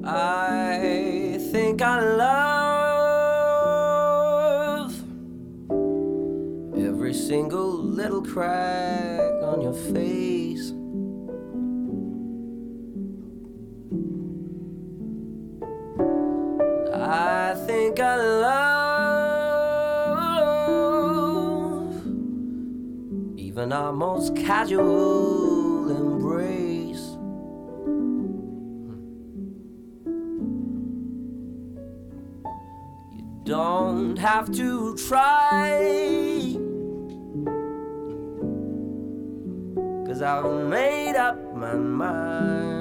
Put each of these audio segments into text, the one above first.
I think I love every single little crack on your face. I think I love even our most casual embrace. You don't have to try, 'cause I've made up my mind.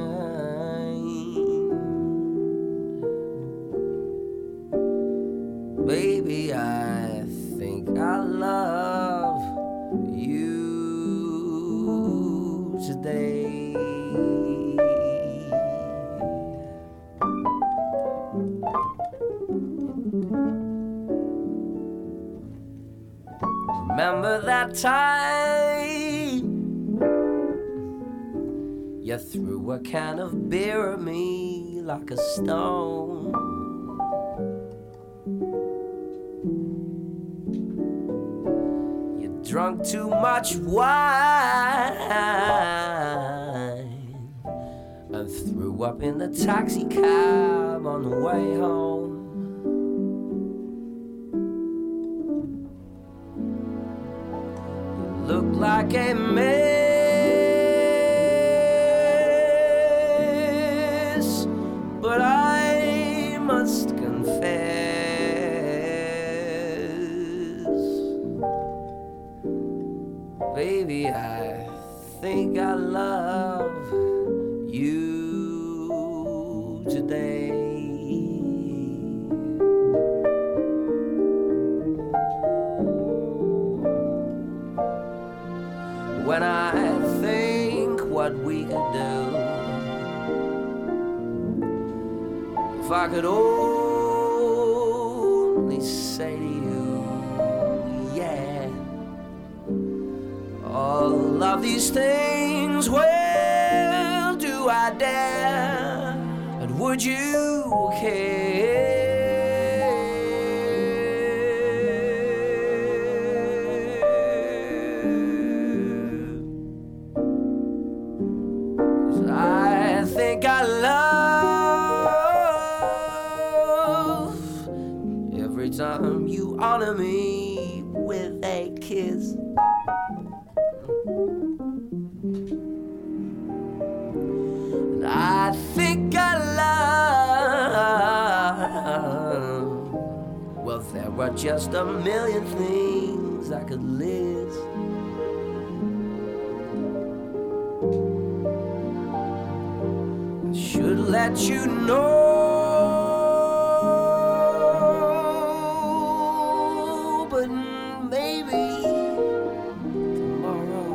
Baby, I think I love you today. Remember that time you threw a can of beer at me like a stone? Drunk too much wine and threw up in the taxi cab on the way home. You look like a mess, but I must confess, baby, I think I love you today. When I think what we could do, if I could only say to you, yeah, all of these things, well, do I dare? And would you care? 'Cause I think I love every time you honor me with a kiss. And I think I love, well, there were just a million things I could list. I should let you know, but maybe tomorrow.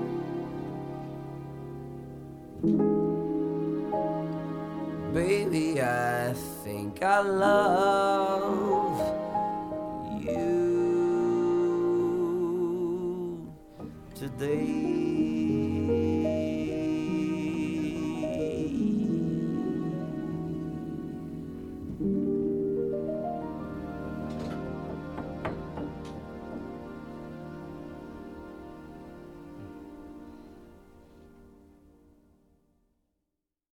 Baby, I think I love you today.